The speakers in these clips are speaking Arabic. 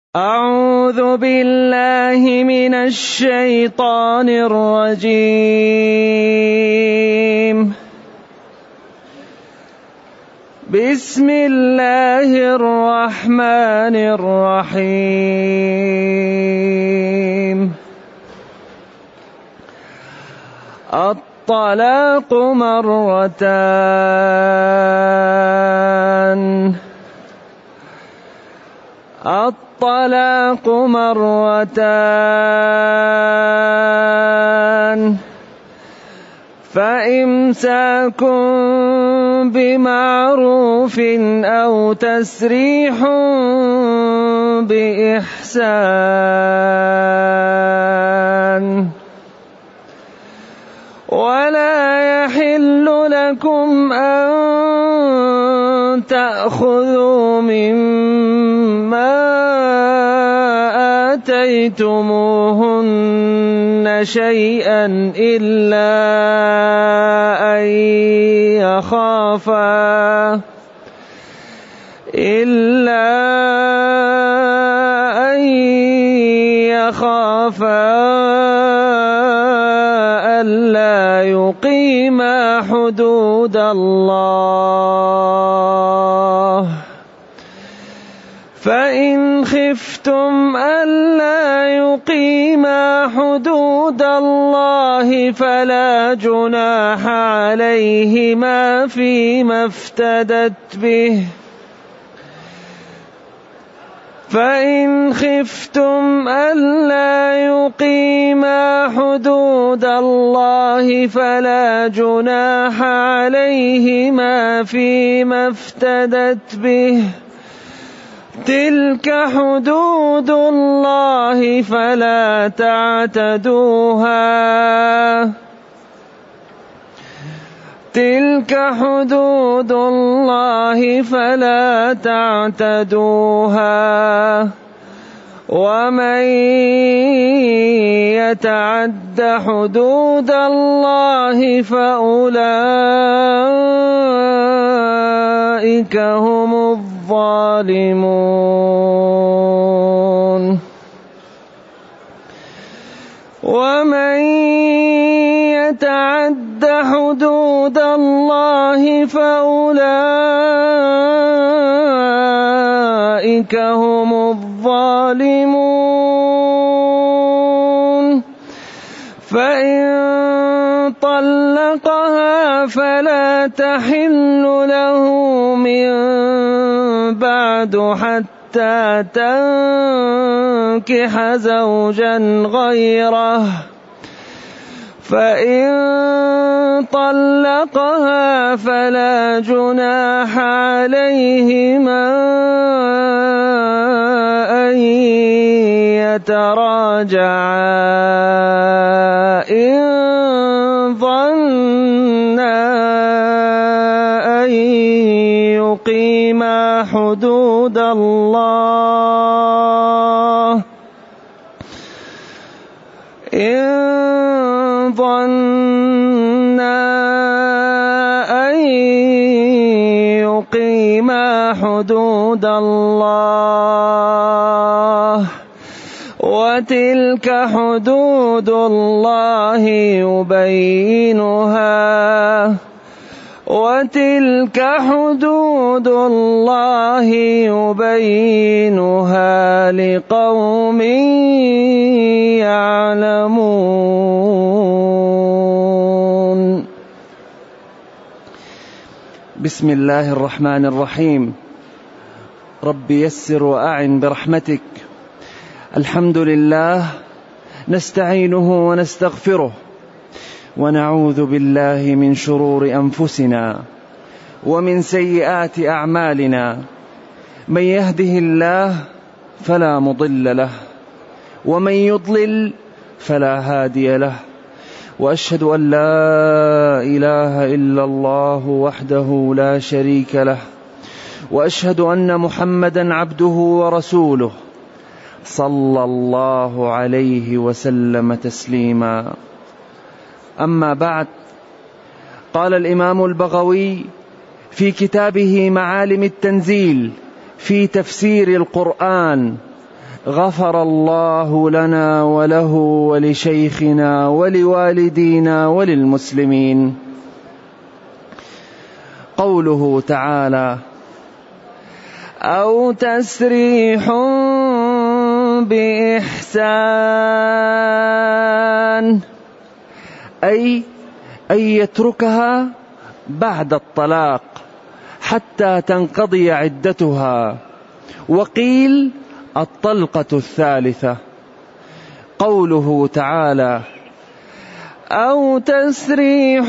أعوذ بالله من الشيطان الرجيم. بسم الله الرحمن الرحيم. الطلاق مرتان. الطلاق مرتان، فإمساك بمعروف أو تسريح بإحسان. ولا يحل لكم أن تأخذوا مما آتيتموهن شيئا إلا أن يخافا ألا يقيما حدود الله. فإن خفتم ألا يقيما حدود الله فلا جناح عليهما فيما افتدت به. فإن خفتم ألا يقيما حدود الله فلا جناح عليهما فيما افتدت به. تلك حدود الله فلا تعتدوها. تلك حدود الله فلا تعتدوها. ومن يتعد حدود الله فأولئك هم الظالمون. ومن يتعد حدود الله فأولئك هم الظالمون. فإن طلقها فلا تحل له من بعد حتى تنكح زوجا غيره. فإن طلقها فلا جناح عليهما أن يتراجعا إن ظنا أن يقيما حدود الله. إن ظنا أن يقيما حدود الله. وتلك حدود الله يبينها. وتلك حدود الله يبينها لقوم يعلمون. بسم الله الرحمن الرحيم. رب يسر وأعن برحمتك. الحمد لله، نستعينه ونستغفره، ونعوذ بالله من شرور أنفسنا ومن سيئات أعمالنا. من يهده الله فلا مضل له، ومن يضلل فلا هادي له. وأشهد أن لا إله إلا الله وحده لا شريك له، وأشهد أن محمدا عبده ورسوله صلى الله عليه وسلم تسليما. أما بعد، قال الإمام البغوي في كتابه معالم التنزيل في تفسير القرآن: غفر الله لنا وله ولشيخنا ولوالدينا وللمسلمين. قوله تعالى: أو تسريح بإحسان، أي أن يتركها بعد الطلاق حتى تنقضي عدتها، وقيل الطلقة الثالثة. قوله تعالى: أو تسريح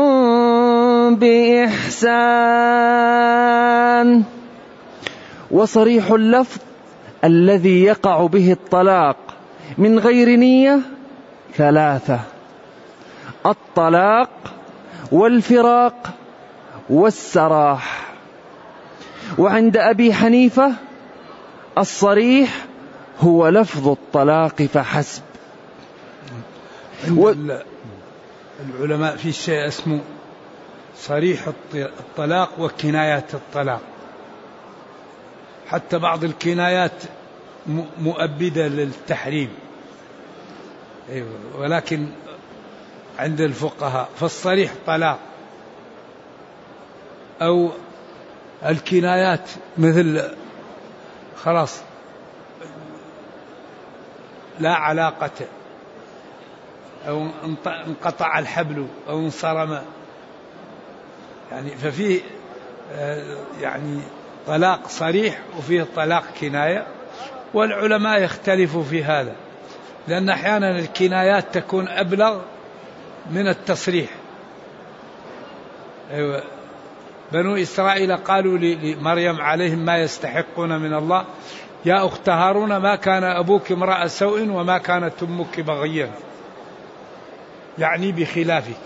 بإحسان، وصريح اللفظ الذي يقع به الطلاق من غير نية ثلاثة: الطلاق والفراق والسراح. وعند أبي حنيفة الصريح هو لفظ الطلاق فحسب. العلماء في شيء اسمه صريح الطلاق وكنايات الطلاق، حتى بعض الكنايات مؤبدة للتحريم، ولكن عند الفقهاء فالصريح طلاق، أو الكنايات مثل خلاص لا علاقة، أو انقطع الحبل أو انصرم، يعني ففيه يعني طلاق صريح وفيه طلاق كناية، والعلماء يختلفوا في هذا، لأن أحيانا الكنايات تكون أبلغ من التصريح. بنو إسرائيل قالوا لمريم عليهم ما يستحقون من الله: يا أخت هارون ما كان أبوك امرأ سوء وما كانت أمك بغيا، يعني بخلافك،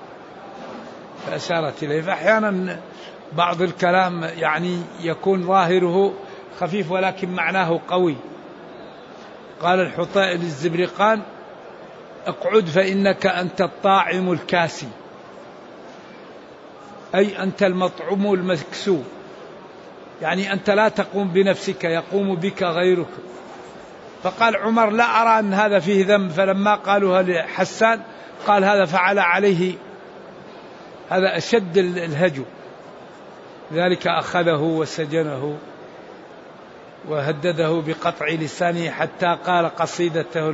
فأشارت إليه. فأحيانا بعض الكلام يعني يكون ظاهره خفيف ولكن معناه قوي. قال الحطائي للزبرقان: اقعد فإنك أنت الطاعم الكاسي، أي أنت المطعوم المكسو، يعني أنت لا تقوم بنفسك، يقوم بك غيرك. فقال عمر: لا أرى أن هذا فيه ذنب. فلما قالوها لحسان قال: هذا فعل عليه، هذا أشد الهجو، ذلك أخذه وسجنه وهدده بقطع لسانه، حتى قال قصيدته: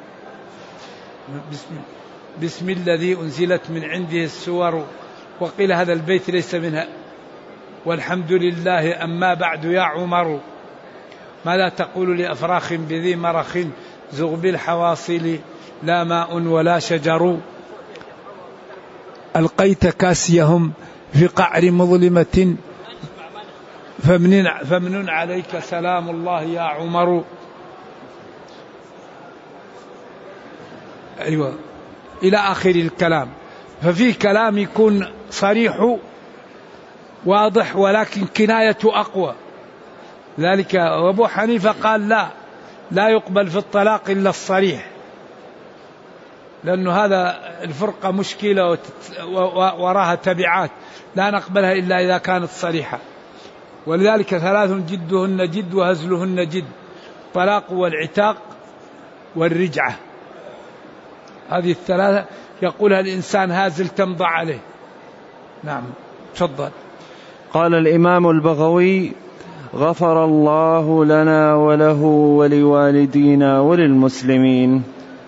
بسم الذي أنزلت من عنده السور، وقيل هذا البيت ليس منها، والحمد لله. أما بعد يا عمر، ماذا تقول لأفراخ بذي مرخ، زغب الحواصل لا ماء ولا شجر، ألقيت كاسيهم في قعر مظلمة، فمن عليك سلام الله يا عمر. أيوة إلى آخر الكلام. ففي كلام يكون صريح واضح ولكن كناية أقوى، ذلك أبو حنيفة قال لا يقبل في الطلاق إلا الصريح، لأنه هذا الفرقة مشكلة وراها تبعات، لا نقبلها إلا إذا كانت صريحة. ولذلك 3 جدهن جد وهزلهن جد: الطلاق والعتاق والرجعة. هذه 3 يقولها الإنسان هازل تمضى عليه. نعم تفضل. قال الإمام البغوي: غفر الله لنا وله ولوالدينا وللمسلمين.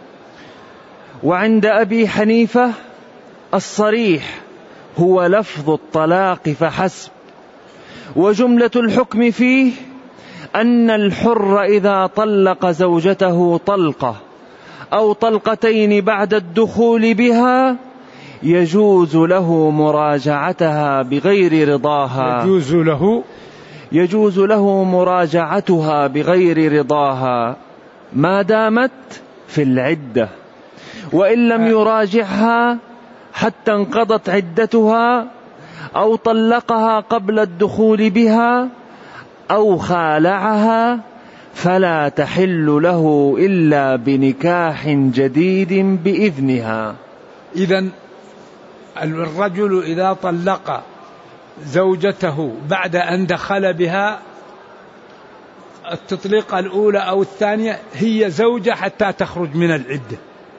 وعند أبي حنيفة الصريح هو لفظ الطلاق فحسب، وجملة الحكم فيه أن الحر إذا طلق زوجته طلقة أو طلقتين بعد الدخول بها يجوز له مراجعتها بغير رضاها، يجوز له مراجعتها بغير رضاها ما دامت في العدة، وإن لم يراجعها حتى انقضت عدتها، أو طلقها قبل الدخول بها، أو خالعها، فلا تحل له إلا بنكاح جديد بإذنها. إذن الرجل إذا طلق زوجته بعد أن دخل بها التطليقة الأولى أو الثانية هي زوجة حتى تخرج من العدة،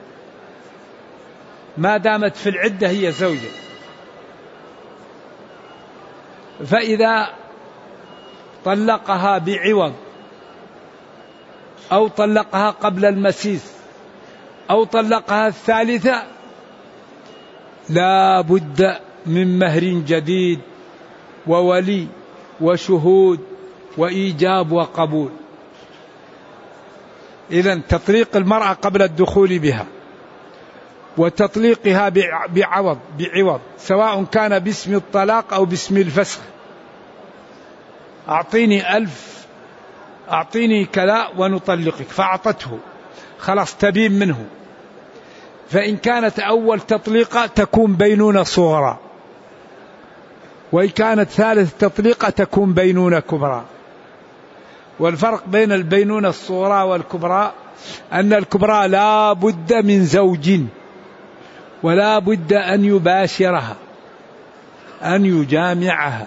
ما دامت في العدة هي زوجة. فإذا طلقها بعوض أو طلقها قبل المسيس أو طلقها الثالثة لا بد من مهر جديد وولي وشهود وإيجاب وقبول. إذن تطليق المرأة قبل الدخول بها وتطليقها بعوض سواء كان باسم الطلاق أو باسم الفسخ، أعطيني 1000 أعطيني كذا ونطلقك، فأعطته خلاص تبين منه. فإن كانت أول تطليقة تكون بينونة صغرى، وإن كانت ثالث تطليقة تكون بينونة كبرى. والفرق بين البينونة الصغرى والكبرى أن الكبرى لا بد من زوج ولا بد أن يباشرها أن يجامعها،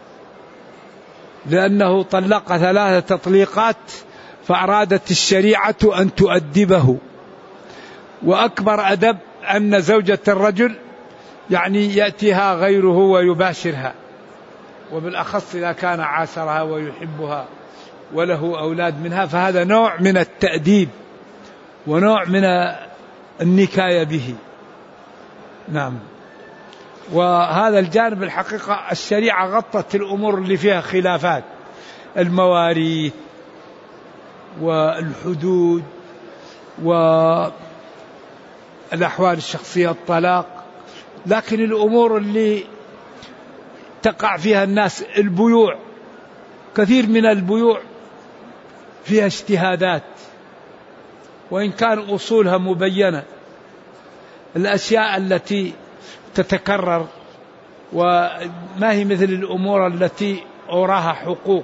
لأنه طلق 3 تطليقات فأرادت الشريعة أن تؤدبه. وأكبر أدب أن زوجة الرجل يعني يأتيها غيره ويباشرها، وبالأخص إذا كان عاشرها ويحبها وله أولاد منها، فهذا نوع من التأديب ونوع من النكاية به. نعم. وهذا الجانب الحقيقة الشريعة غطت الأمور اللي فيها خلافات، المواريث والحدود والأحوال الشخصية، الطلاق. لكن الأمور اللي تقع فيها الناس، البيوع، كثير من البيوع فيها اجتهادات وإن كان أصولها مبينة. الأشياء التي تتكرر وما هي مثل الأمور التي أوراها حقوق،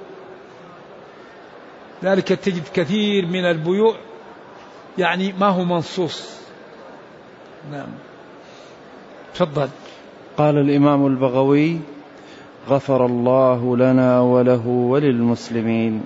ذلك تجد كثير من البيوع يعني ما هو منصوص. نعم. تفضل. قال الإمام البغوي: غفر الله لنا وله وللمسلمين.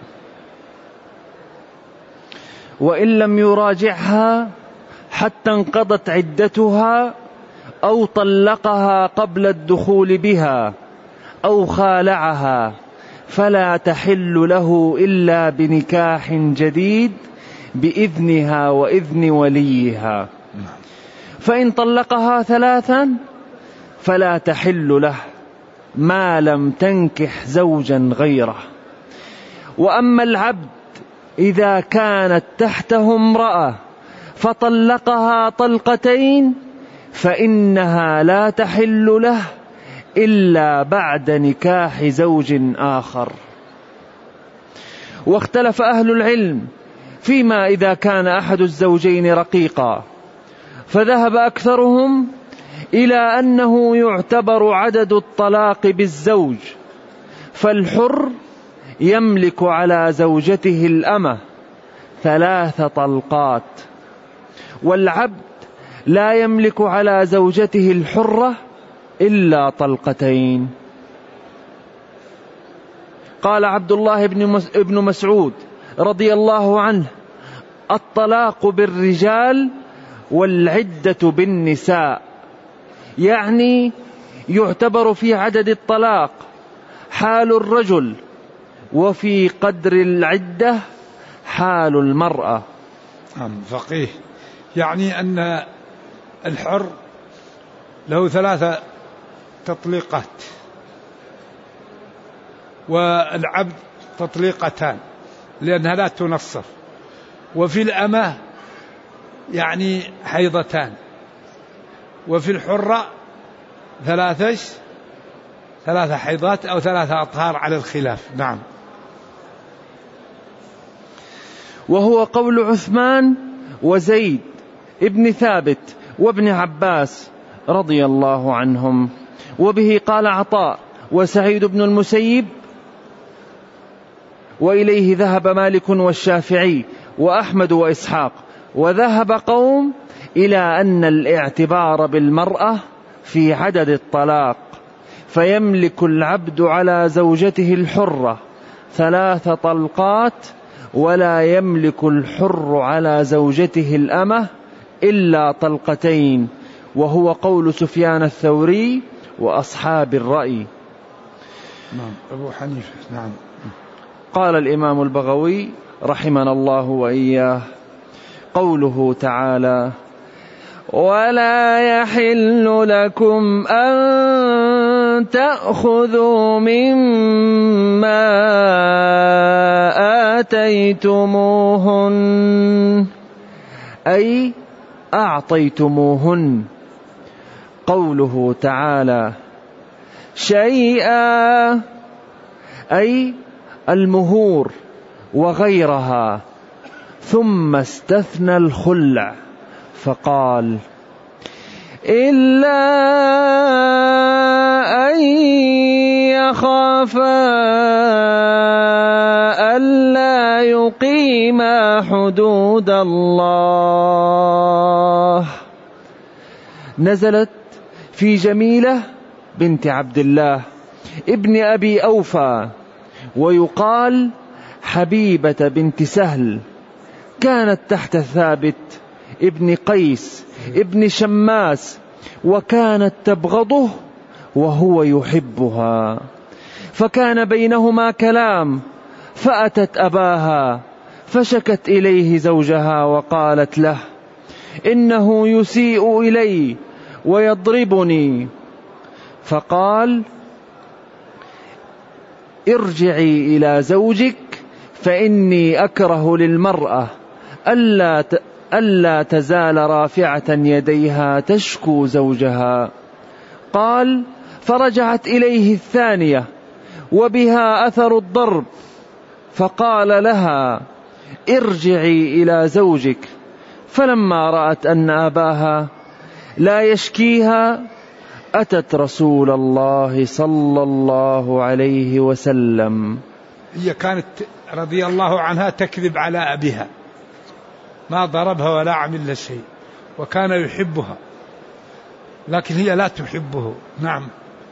وإن لم يراجعها حتى انقضت عدتها أو طلقها قبل الدخول بها أو خالعها فلا تحل له إلا بنكاح جديد بإذنها وإذن وليها. فإن طلقها 3 فلا تحل له ما لم تنكح زوجا غيره. وأما العبد إذا كانت تحته امرأة فطلقها 2 فإنها لا تحل له إلا بعد نكاح زوج آخر. واختلف أهل العلم فيما إذا كان أحد الزوجين رقيقا، فذهب أكثرهم إلى أنه يعتبر عدد الطلاق بالزوج، فالحر يملك على زوجته الأمة 3 طلقات، والعبد لا يملك على زوجته الحرة إلا 2. قال عبد الله بن مسعود رضي الله عنه: الطلاق بالرجال والعدة بالنساء، يعني يعتبر في عدد الطلاق حال الرجل وفي قدر العدة حال المرأة. فقيه، يعني أن الحر له 3 تطليقات والعبد 2 لأنها لا تنصف، وفي الأمة يعني 2 حيض، وفي الحرة 3 حيضات أو 3 أطهار على الخلاف. نعم. وهو قول عثمان وزيد ابن ثابت وابن عباس رضي الله عنهم. وبه قال عطاء وسعيد بن المسيب، وإليه ذهب مالك والشافعي وأحمد وإسحاق. وذهب قوم إلى أن الاعتبار بالمرأة في عدد الطلاق، فيملك العبد على زوجته الحرة 3 طلقات ولا يملك الحر على زوجته الأمة إلا طلقتين، وهو قول سفيان الثوري وأصحاب الرأي. نعم أبو حنيفة. نعم. قال الإمام البغوي رحمنا الله وإياه: قوله تعالى: ولا يحل لكم أن تأخذوا مما آتيتموهن أي أعطيتموهن. قوله تعالى شيئا أي المهور وغيرها، ثم استثنى الخلع فقال: إلا أن يخافا ألا يقيما حدود الله. نزلت في جميلة بنت عبد الله ابن أبي أوفى، ويقال حبيبة بنت سهل، كانت تحت ثابت ابن قيس ابن شماس، وكانت تبغضه وهو يحبها، فكان بينهما كلام، فأتت أباها فشكت إليه زوجها وقالت له: إنه يسيء إلي ويضربني. فقال: ارجعي إلى زوجك، فإني أكره للمرأة ألا تزال رافعة يديها تشكو زوجها. قال: فرجعت إليه الثانية وبها أثر الضرب، فقال لها: ارجعي إلى زوجك. فلما رأت أن أباها لا يشكيها أتت رسول الله صلى الله عليه وسلم. هي كانت رضي الله عنها تكذب على أبيها، ما ضربها ولا عمل شيء، وكان يحبها، لكن هي لا تحبه. نعم.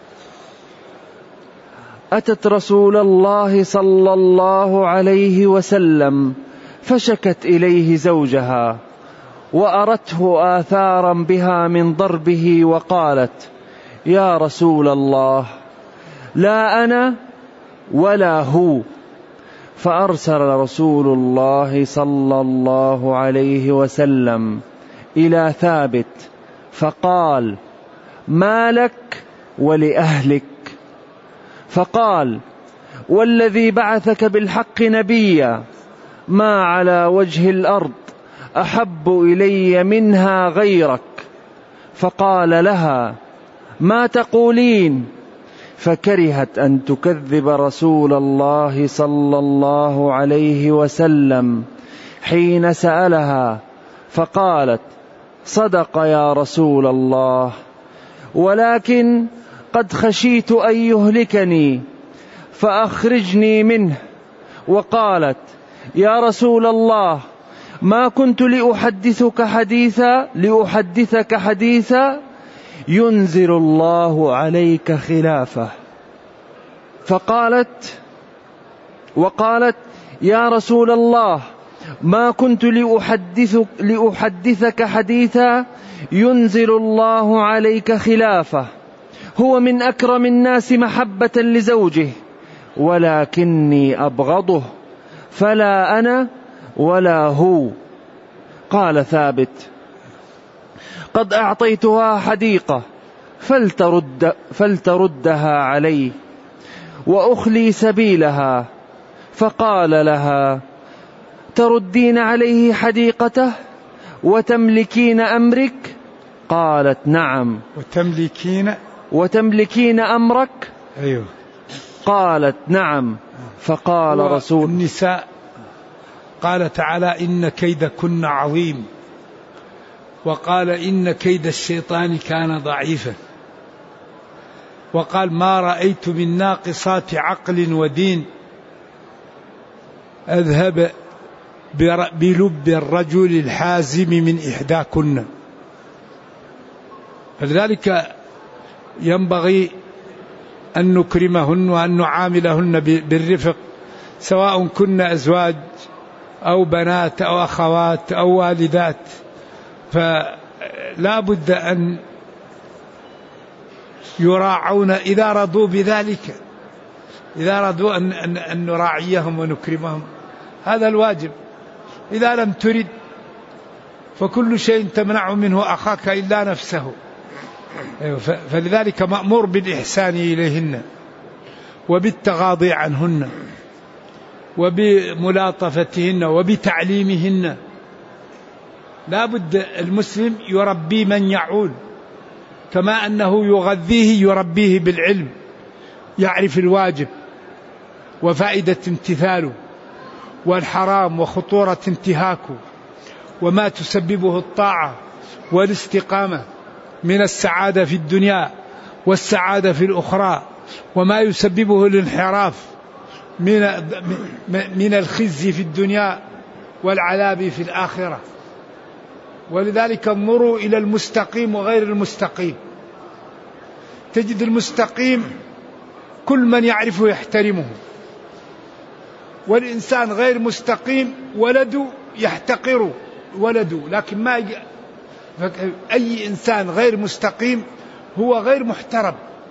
أتت رسول الله صلى الله عليه وسلم فشكت إليه زوجها، وأرته آثارا بها من ضربه، وقالت: يا رسول الله، لا أنا ولا هو. فأرسل رسول الله صلى الله عليه وسلم إلى ثابت فقال: ما لك ولأهلك؟ فقال: والذي بعثك بالحق نبيا، ما على وجه الأرض أحب إلي منها غيرك. فقال لها: ما تقولين؟ فكرهت أن تكذب رسول الله صلى الله عليه وسلم حين سألها، فقالت: صدق يا رسول الله، ولكن قد خشيت أن يهلكني فأخرجني منه. وقالت: يا رسول الله، ما كنت لأحدثك حديثا ينزل الله عليك خلافه. وقالت: يا رسول الله، ما كنت لأحدثك حديثا ينزل الله عليك خلافه، هو من أكرم الناس محبة لزوجه، ولكني أبغضه، فلا أنا ولا هو. قال ثابت: قد أعطيتها حديقة فلتردها علي وأخلي سبيلها. فقال لها: تردين عليه حديقته وتملكين أمرك؟ قالت: نعم. وتملكين أمرك؟ أيوه. قالت: نعم. فقال رسول النساء قال تعالى: إن كيدكن عظيم، وقال: إن كيد الشيطان كان ضعيفا، وقال: ما رأيت من ناقصات عقل ودين أذهب بلب الرجل الحازم من إحداكن. فلذلك ينبغي أن نكرمهن وأن نعاملهن بالرفق، سواء كن أزواج أو بنات أو أخوات أو والدات، فلا بد أن يراعون إذا رضوا بذلك، إذا رضوا أن نراعيهم ونكرمهم، هذا الواجب. إذا لم ترد فكل شيء تمنع منه أخاك إلا نفسه. فلذلك مأمور بالإحسان إليهن وبالتغاضي عنهن وبملاطفتهن وبتعليمهن. لا بد المسلم يربي من يعول، كما أنه يغذيه يربيه بالعلم، يعرف الواجب وفائدة امتثاله والحرام وخطورة انتهاكه وما تسببه الطاعة والاستقامة من السعادة في الدنيا والسعادة في الأخرى، وما يسببه الانحراف من الخزي في الدنيا والعذاب في الآخرة. ولذلك انظروا إلى المستقيم وغير المستقيم. تجد المستقيم كل من يعرفه يحترمه، والإنسان غير مستقيم ولده يحتقره ولده، لكن ما أي إنسان غير مستقيم هو غير محترم.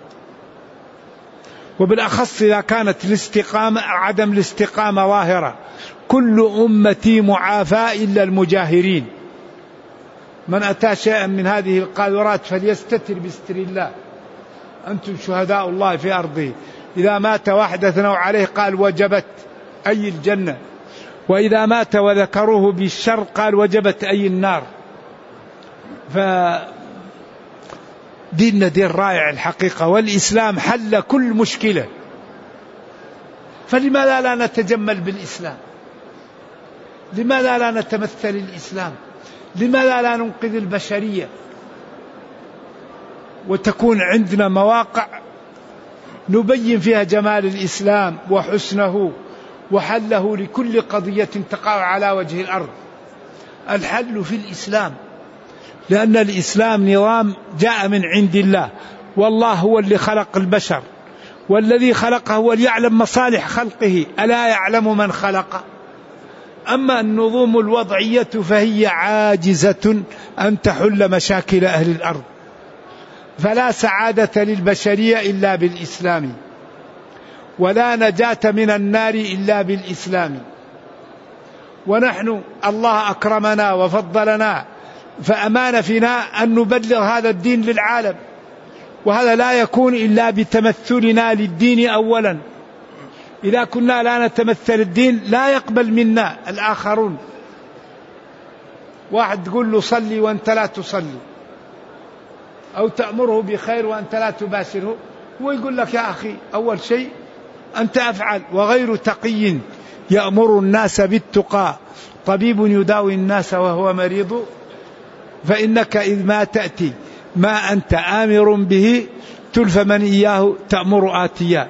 وبالأخص إذا كانت الاستقامة عدم الاستقامة ظاهرة. كل أمتي معافى إلا المجاهرين. من أتى شيئا من هذه القاذورات فليستتر بستر الله، أنتم شهداء الله في أرضه. إذا مات واحد أثنوا عليه قال وجبت أي الجنة، وإذا مات وذكروه بالشر قال وجبت أي النار. فديننا دين رائع الحقيقة، والإسلام حل كل مشكلة. فلماذا لا نتجمل بالإسلام؟ لماذا لا نتمثل الإسلام؟ لماذا لا ننقذ البشرية وتكون عندنا مواقع نبين فيها جمال الإسلام وحسنه وحله لكل قضية تقع على وجه الأرض؟ الحل في الإسلام، لأن الإسلام نظام جاء من عند الله، والله هو اللي خلق البشر، والذي خلقه هو ليعلم مصالح خلقه، ألا يعلم من خلق؟ أما النظم الوضعية فهي عاجزة أن تحل مشاكل أهل الأرض. فلا سعادة للبشرية إلا بالإسلام، ولا نجاة من النار إلا بالإسلام. ونحن الله أكرمنا وفضلنا، فأمان فينا أن نبلغ هذا الدين للعالم، وهذا لا يكون إلا بتمثلنا للدين أولا. إذا كنا لا نتمثل الدين لا يقبل منا الآخرون. واحد تقول له صلي وأنت لا تصلي، أو تأمره بخير وأنت لا تباشره، هو يقول لك يا أخي أول شيء أنت أفعل. وغير تقي يأمر الناس بالتقى، طبيب يداوي الناس وهو مريض، فإنك إذ ما تأتي ما أنت آمر به تلف من إياه تأمر آتيا.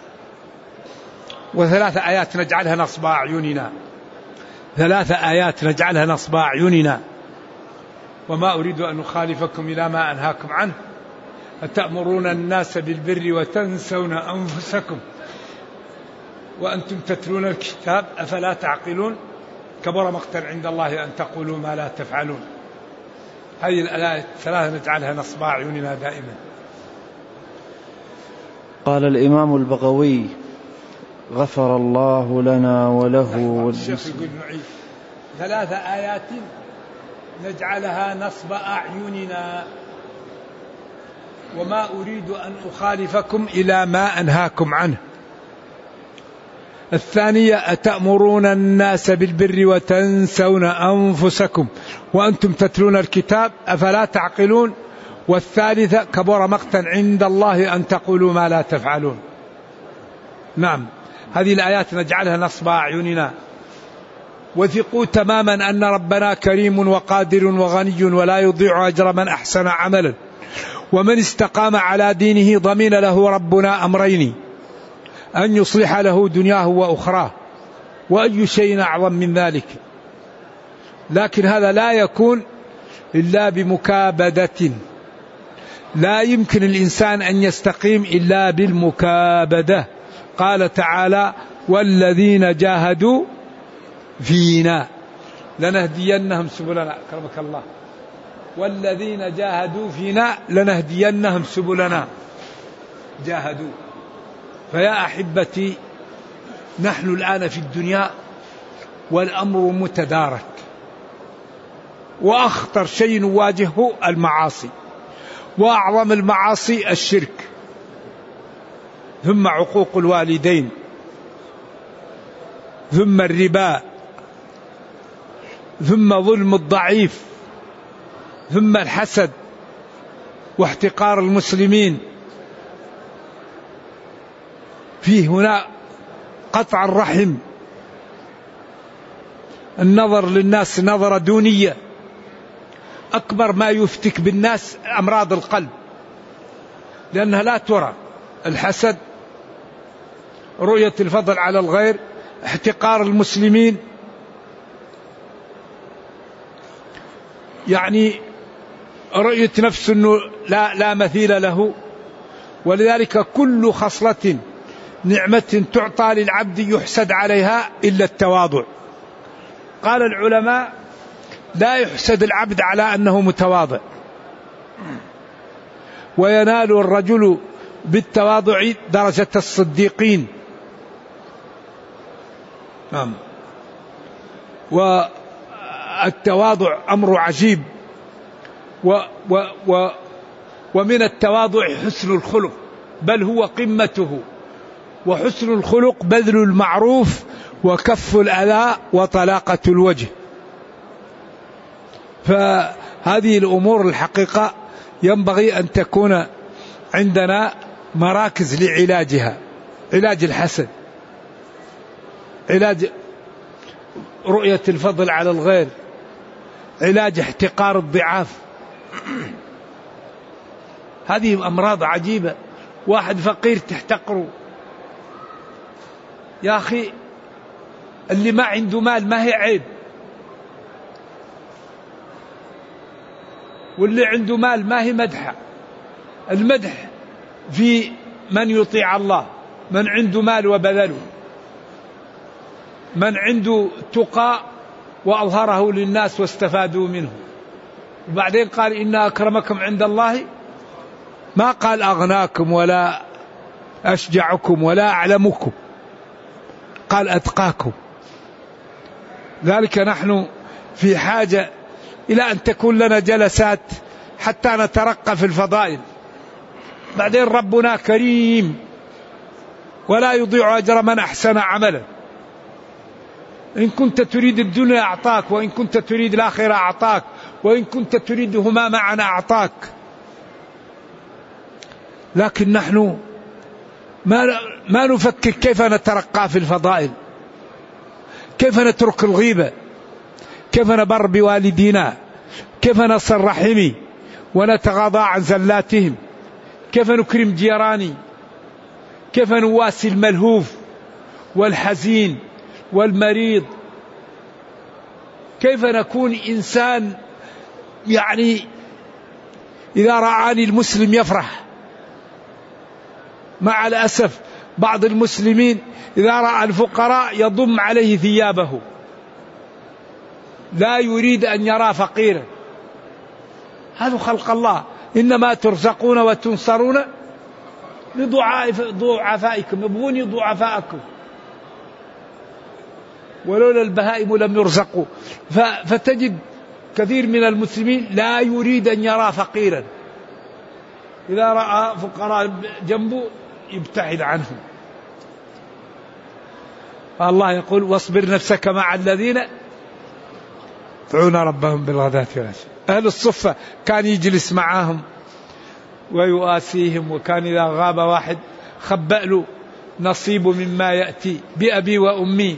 وثلاث آيات نجعلها نصب أعيننا، ثلاث آيات نجعلها نصب أعيننا. وما أريد أن أخالفكم إلى ما أنهاكم عنه، أتأمرون الناس بالبر وتنسون أنفسكم وأنتم تتلون الكتاب أفلا تعقلون، كبر مقتا عند الله أن تقولوا ما لا تفعلون. هذه الآيات الثلاثة نجعلها نصب أعيننا دائما. قال الإمام البغوي غفر الله لنا وله. الشيخ يقول نعيد ثلاث آيات نجعلها نصب أعيننا، وما أريد أن أخالفكم إلى ما أنهاكم عنه. الثانية أتأمرون الناس بالبر وتنسون أنفسكم وأنتم تتلون الكتاب أفلا تعقلون. والثالثة كبر مقتا عند الله أن تقولوا ما لا تفعلون. نعم، هذه الآيات نجعلها نصب أعيننا. وثقوا تماما أن ربنا كريم وقادر وغني ولا يضيع أجر من أحسن عملا، ومن استقام على دينه ضمن له ربنا أمرين: أن يصلح له دنياه وأخراه، وأي شيء أعظم من ذلك. لكن هذا لا يكون إلا بمكابدة، لا يمكن الإنسان أن يستقيم إلا بالمكابدة. قال تعالى: والذين جاهدوا فينا لنهدينهم سبلنا، أكرمك الله، والذين جاهدوا فينا لنهدينهم سبلنا، جاهدوا. فيا أحبتي، نحن الآن في الدنيا والأمر متدارك، وأخطر شيء نواجهه المعاصي، وأعظم المعاصي الشرك، ثم عقوق الوالدين، ثم الربا، ثم ظلم الضعيف، ثم الحسد واحتقار المسلمين. فيه هنا قطع الرحم، النظر للناس نظرة دونية. أكبر ما يفتك بالناس أمراض القلب، لأنها لا ترى، الحسد، رؤية الفضل على الغير، احتقار المسلمين، يعني رؤية نفس أنه لا مثيل له. ولذلك كل خصلة نعمة تعطى للعبد يحسد عليها إلا التواضع. قال العلماء: لا يحسد العبد على أنه متواضع، وينال الرجل بالتواضع درجة الصديقين. والتواضع أمر عجيب، ومن التواضع حسن الخلق، بل هو قمته. وحسن الخلق بذل المعروف وكف الأذى وطلاقة الوجه. فهذه الأمور الحقيقة ينبغي أن تكون عندنا مراكز لعلاجها: علاج الحسد، علاج رؤية الفضل على الغير، علاج احتقار الضعاف. هذه أمراض عجيبة. واحد فقير تحتقره. يا أخي، اللي ما عنده مال ما هي عيب، واللي عنده مال ما هي مدحة. المدح في من يطيع الله، من عنده مال وبذله، من عنده تقى وأظهره للناس واستفادوا منه. وبعدين قال: إن أكرمكم عند الله، ما قال أغناكم ولا أشجعكم ولا أعلمكم، قال أتقاكم. ذلك نحن في حاجة إلى أن تكون لنا جلسات حتى نترقى في الفضائل. بعدين ربنا كريم ولا يضيع أجر من أحسن عملا. إن كنت تريد الدنيا أعطاك، وإن كنت تريد الآخرة أعطاك، وإن كنت تريدهما معا أعطاك. لكن نحن ما نفكر كيف نترقى في الفضائل، كيف نترك الغيبة، كيف نبر بوالدينا، كيف نصل رحمي ونتغاضى عن زلاتهم، كيف نكرم جيراني، كيف نواسي الملهوف والحزين والمريض، كيف نكون إنسان يعني إذا رآني المسلم يفرح. مع الأسف بعض المسلمين إذا رأى الفقراء يضم عليه ثيابه، لا يريد أن يرى فقيرا. هذا خلق الله. إنما ترزقون وتنصرون لضعفائكم، يبغوني ضعفائكم، ولولا البهائم لم يرزقوا. فتجد كثير من المسلمين لا يريد أن يرى فقيرا، إذا رأى فقراء جنبه يبتعد عنهم. الله يقول: واصبر نفسك مع الذين يدعون ربهم بالغداة والعشي. أهل الصفة كان يجلس معهم ويؤاسيهم، وكان إذا غاب واحد خبأ له نصيب مما يأتي. بأبي وأمي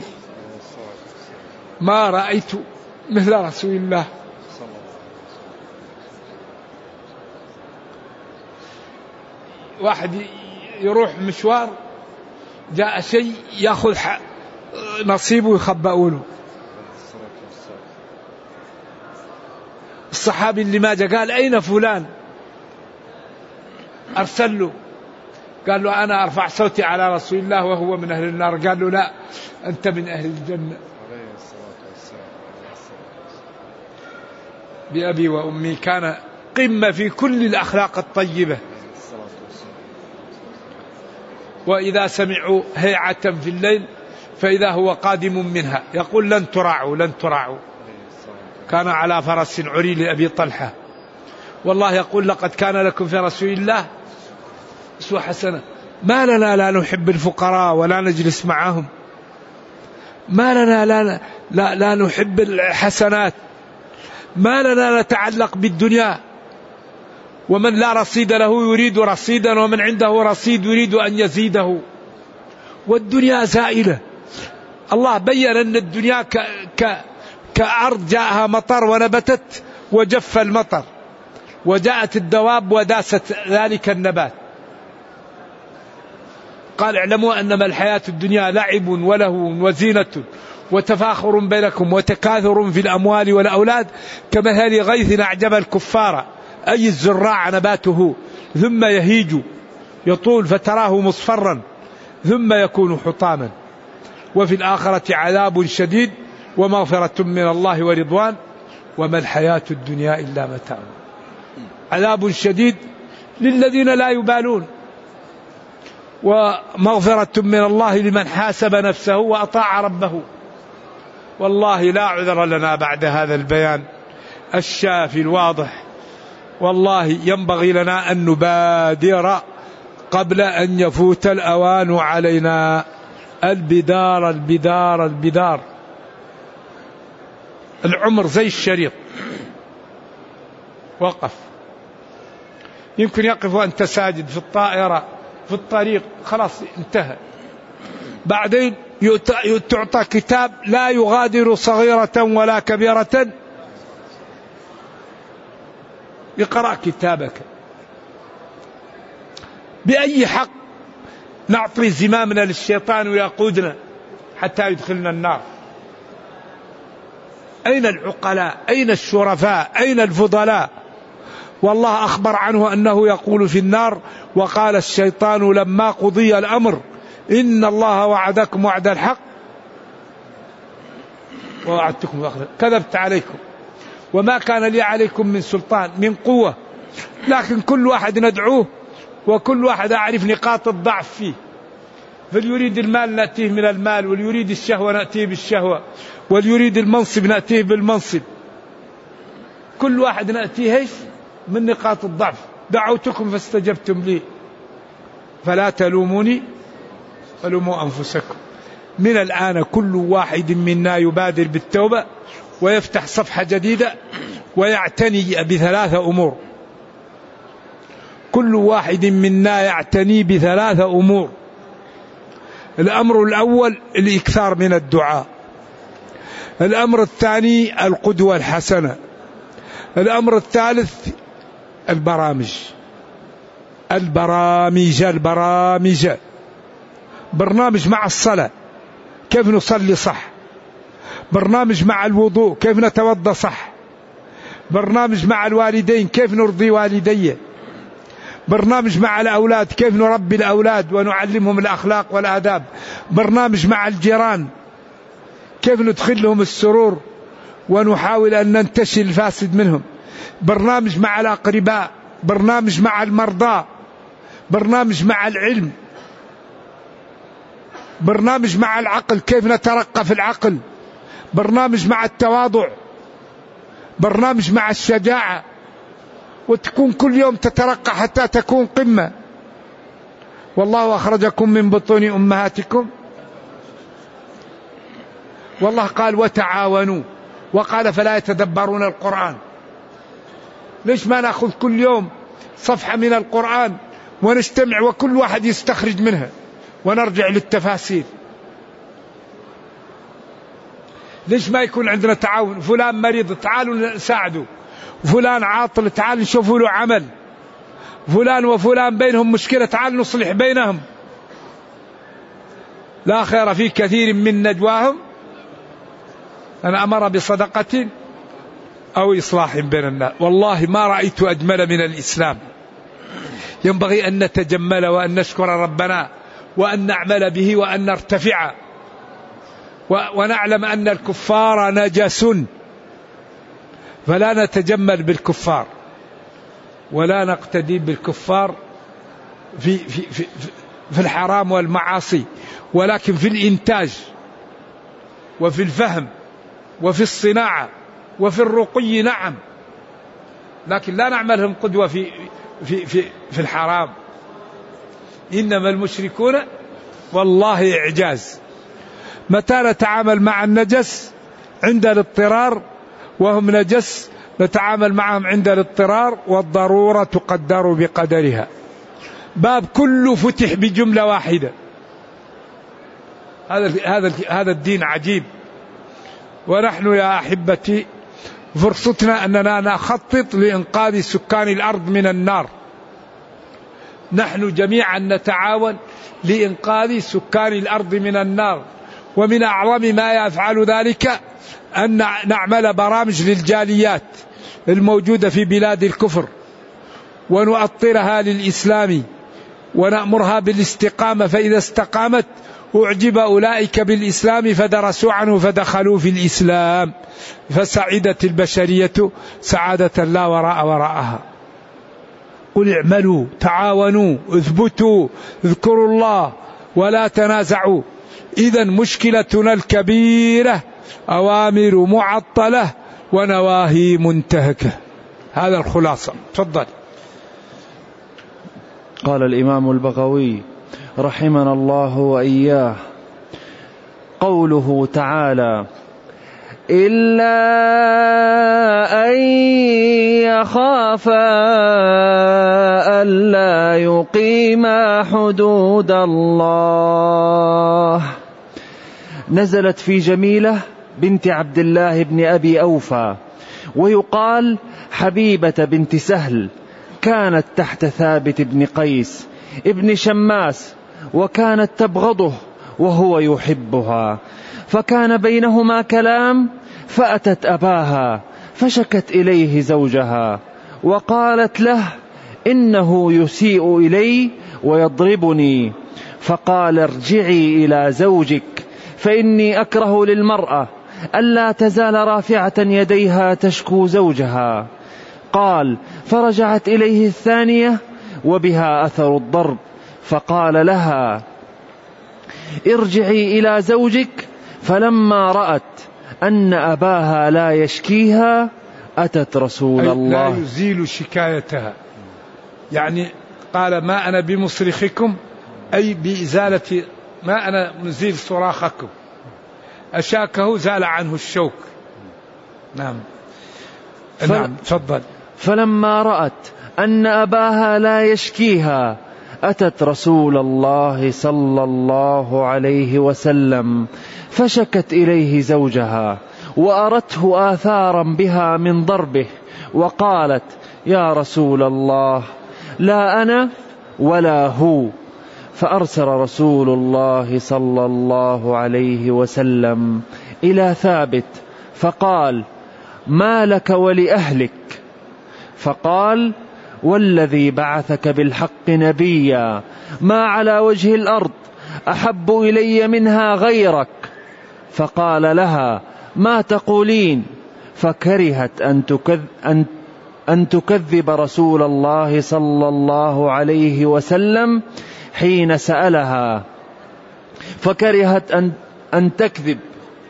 ما رأيت مثل رسول الله. واحد يروح مشوار، جاء شيء يأخذ نصيبه يخبأوا له. الصحابي اللي ما جاء قال: أين فلان؟ أرسل له، قال له: أنا أرفع صوتي على رسول الله وهو من أهل النار. قال له: لا، أنت من أهل الجنة. بأبي وأمي كان قمة في كل الأخلاق الطيبة. وإذا سمعوا هيعة في الليل فإذا هو قادم منها يقول لن تراعوا لن تراعوا. كان على فرس عري لأبي طلحة، والله يقول لقد كان لكم في رسول الله أسوة حسنة. ما لنا لا نحب الفقراء ولا نجلس معهم، ما لنا لا نحب الحسنات، ما لنا نتعلق بالدنيا. ومن لا رصيد له يريد رصيدا، ومن عنده رصيد يريد أن يزيده. والدنيا زائلة. الله بين أن الدنيا كأرض جاءها مطر ونبتت وجف المطر، وجاءت الدواب وداست ذلك النبات. قال اعلموا أنما الحياة الدنيا لعب ولهو وزينة وتفاخر بينكم وتكاثر في الأموال والأولاد كمثل غيث أعجب الكفار أي الزراع نباته ثم يهيج يطول فتراه مصفرا ثم يكون حطاما وفي الآخرة عذاب شديد ومغفرة من الله ورضوان وما الحياة الدنيا إلا متاع. عذاب شديد للذين لا يبالون، ومغفرة من الله لمن حاسب نفسه وأطاع ربه. والله لا عذر لنا بعد هذا البيان الشافي الواضح. والله ينبغي لنا أن نبادر قبل أن يفوت الأوان علينا. البدار البدار البدار. العمر زي الشريط، وقف. يمكن يقف وأنت ساجد في الطائرة في الطريق، خلاص انتهى. بعدين تعطى كتاب لا يغادر صغيرة ولا كبيرة. اقرأ كتابك. بأي حق نعطي زمامنا للشيطان ويقودنا حتى يدخلنا النار؟ أين العقلاء؟ أين الشرفاء؟ أين الفضلاء؟ والله أخبر عنه أنه يقول في النار وقال الشيطان لما قضي الأمر إن الله وعدكم وعد الحق ووعدتكم كذبت عليكم وما كان لي عليكم من سلطان من قوة. لكن كل واحد ندعوه وكل واحد أعرف نقاط الضعف فيه. فليريد المال نأتيه من المال، وليريد الشهوة نأتيه بالشهوة، وليريد المنصب نأتيه بالمنصب. كل واحد نأتيه من نقاط الضعف. دعوتكم فاستجبتم لي فلا تلوموني ولوموا أنفسكم. من الآن كل واحد منا يبادر بالتوبة ويفتح صفحة جديدة ويعتني بثلاثة أمور. كل واحد منا يعتني بثلاثة أمور. الأمر الأول الإكثار من الدعاء. الأمر الثاني القدوة الحسنة. الأمر الثالث البرامج. برنامج مع الصلاة كيف نصلي صح، برنامج مع الوضوء كيف نتوضأ صح، برنامج مع الوالدين كيف نرضي والدي، برنامج مع الأولاد كيف نربي الأولاد ونعلمهم الأخلاق والآداب، برنامج مع الجيران كيف ندخلهم السرور ونحاول أن ننتشل الفاسد منهم، برنامج مع الأقرباء، برنامج مع المرضى، برنامج مع العلم، برنامج مع العقل كيف نترقى في العقل، برنامج مع التواضع، برنامج مع الشجاعة. وتكون كل يوم تترقى حتى تكون قمة. والله أخرجكم من بطون أمهاتكم. والله قال وتعاونوا، وقال فلا يتدبرون القرآن. ليش ما نأخذ كل يوم صفحة من القرآن ونجتمع وكل واحد يستخرج منها ونرجع للتفاسير؟ ليش ما يكون عندنا تعاون؟ فلان مريض تعالوا نساعده، فلان عاطل تعال نشوفوا له عمل، فلان وفلان بينهم مشكلة تعال نصلح بينهم. لا خير في كثير من نجواهم أن أمر بصدقة أو إصلاح بين الناس. والله ما رأيت أجمل من الإسلام. ينبغي أن نتجمل وأن نشكر ربنا وأن نعمل به وأن نرتفع. ونعلم أن الكفار نجس، فلا نتجمل بالكفار ولا نقتدي بالكفار في الحرام والمعاصي، ولكن في الإنتاج وفي الفهم وفي الصناعة وفي الرقي نعم، لكن لا نعملهم قدوة في الحرام. إنما المشركون والله إعجاز. متى نتعامل مع النجس؟ عند الاضطرار، وهم نجس نتعامل معهم عند الاضطرار، والضرورة تقدر بقدرها. باب كله فتح بجملة واحدة. هذا الدين عجيب. ونحن يا أحبتي فرصتنا أننا نخطط لإنقاذ سكان الأرض من النار. نحن جميعا نتعاون لإنقاذ سكان الأرض من النار، ومن أعظم ما يفعل ذلك أن نعمل برامج للجاليات الموجودة في بلاد الكفر ونؤطرها للإسلام ونأمرها بالاستقامة، فإذا استقامت أعجب أولئك بالإسلام فدرسوا عنه فدخلوا في الإسلام، فسعدت البشرية سعادة لا وراء وراءها. قل اعملوا تعاونوا اثبتوا اذكروا الله ولا تنازعوا. إذن مشكلتنا الكبيرة أوامر معطلة ونواهي منتهكة. هذا الخلاصة. تفضل. قال الإمام البغوي رحمنا الله وإياه: قوله تعالى: إلا أن يخافا ألا يقيما حدود الله، نزلت في جميلة بنت عبد الله بن أبي أوفى، ويقال حبيبة بنت سهل، كانت تحت ثابت بن قيس ابن شماس، وكانت تبغضه وهو يحبها، فكان بينهما كلام، فأتت أباها فشكت إليه زوجها وقالت له: إنه يسيء إلي ويضربني. فقال: ارجعي إلى زوجك، فإني أكره للمرأة ألا تزال رافعة يديها تشكو زوجها. قال: فرجعت إليه الثانية وبها أثر الضرب، فقال لها: ارجعي إلى زوجك. فلما رأت أن أباها لا يشكيها أتت رسول الله، لا يزيل شكايتها، يعني قال: ما أنا بمصرخكم، أي بإزالة، ما أنا مزيل صراخكم. أشاكه زال عنه الشوك. نعم. نعم تفضل. فلما رأت أن أباها لا يشكيها أتت رسول الله صلى الله عليه وسلم فشكت إليه زوجها، وأرته آثارا بها من ضربه، وقالت: يا رسول الله، لا أنا ولا هو. فأرسل رسول الله صلى الله عليه وسلم إلى ثابت فقال: ما لك ولأهلك؟ فقال: والذي بعثك بالحق نبيا، ما على وجه الأرض أحب إلي منها غيرك. فقال لها: ما تقولين؟ فكرهت أن تكذب رسول الله صلى الله عليه وسلم حين سألها، فكرهت أن تكذب.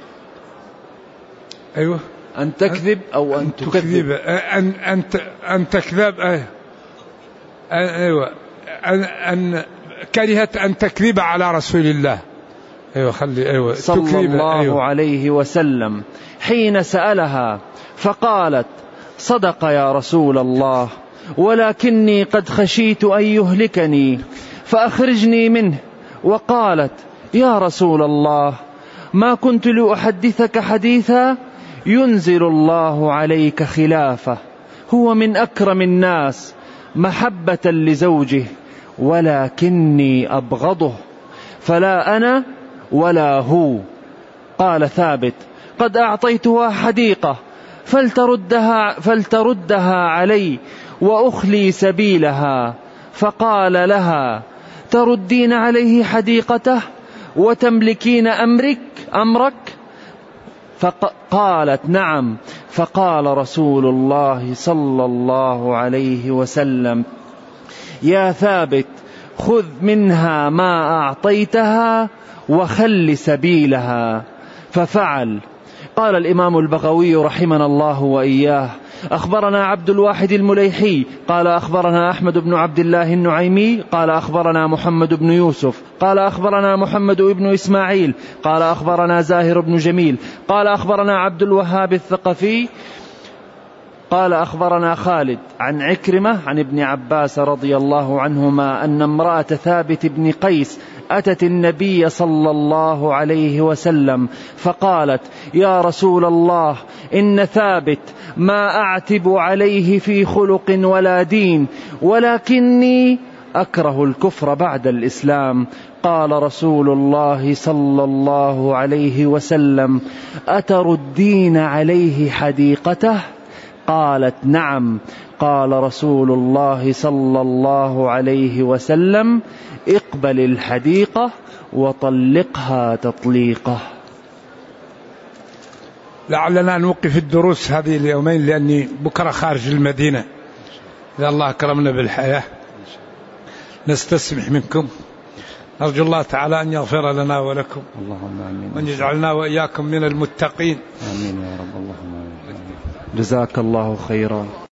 أيوة، أن تكذب أو أن تكذب، أن تكذب. أيوة، أن كرهت أن تكذب على رسول الله. أيوة، خلي أيوة صلى الله أيوة. عليه وسلم حين سألها، فقالت: صدق يا رسول الله، ولكني قد خشيت أن يهلكني فأخرجني منه. وقالت: يا رسول الله، ما كنت لأحدثك حديثا ينزل الله عليك خلافه، هو من أكرم الناس محبة لزوجه، ولكني أبغضه، فلا أنا ولا هو. قال ثابت: قد أعطيتها حديقة فلتردها علي وأخلي سبيلها. فقال لها: تردين عليه حديقته وتملكين أمرك؟ فقالت نعم. فقال رسول الله صلى الله عليه وسلم: يا ثابت، خذ منها ما أعطيتها وخل سبيلها. ففعل. قال الإمام البغوي رحمنا الله وإياه: أخبرنا عبد الواحد المليحي قال أخبرنا أحمد بن عبد الله النعيمي قال أخبرنا محمد بن يوسف قال أخبرنا محمد بن إسماعيل قال أخبرنا زاهر بن جميل قال أخبرنا عبد الوهاب الثقفي قال أخبرنا خالد عن عكرمة عن ابن عباس رضي الله عنهما أن امرأة ثابت بن قيس أتت النبي صلى الله عليه وسلم فقالت: يا رسول الله، إن ثابت ما أعتب عليه في خلق ولا دين، ولكني أكره الكفر بعد الإسلام. قال رسول الله صلى الله عليه وسلم: أتردين عليه حديقته؟ قالت: نعم. قال رسول الله صلى الله عليه وسلم: اقبل الحديقة وطلقها تطليقة. لعلنا نوقف الدروس هذه اليومين لأني بكرة خارج المدينة، إذا الله كرمنا بالحياة. نستسمح منكم، نرجو الله تعالى أن يغفر لنا ولكم، اللهم آمين، وأن يجعلنا وإياكم من المتقين. آمين يا رب، اللهم آمين. جزاك الله خيرا.